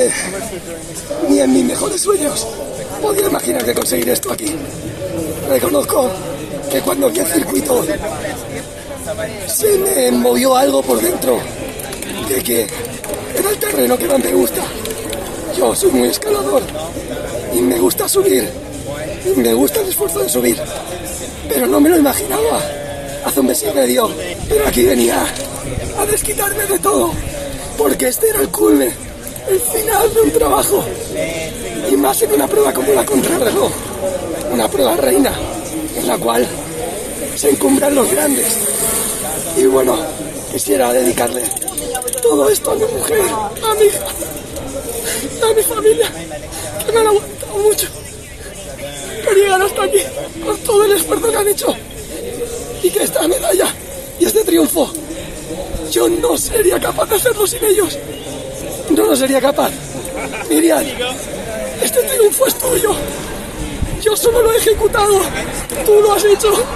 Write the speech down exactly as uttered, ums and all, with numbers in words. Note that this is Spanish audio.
que ni en mis mejores sueños podía imaginar de conseguir esto aquí. Reconozco que cuando vi el circuito se me movió algo por dentro, de que era el terreno que más me gusta. Yo soy muy escalador y me gusta subir, y me gusta el esfuerzo de subir, pero no me lo imaginaba hace un mes y medio. Pero aquí venía a desquitarme de todo, porque este era el culmen, el final de un trabajo, y más en una prueba como la contrarreloj, una prueba reina, en la cual se encumbran los grandes. Y bueno, quisiera dedicarle todo esto a mi mujer, a mi hija, a mi familia, que me han aguantado mucho por llegar hasta aquí, por todo el esfuerzo que han hecho, y que esta medalla y este triunfo, yo no sería capaz de hacerlo sin ellos. No lo sería capaz. Miriam, este triunfo es tuyo. Yo solo lo he ejecutado. Tú lo has hecho.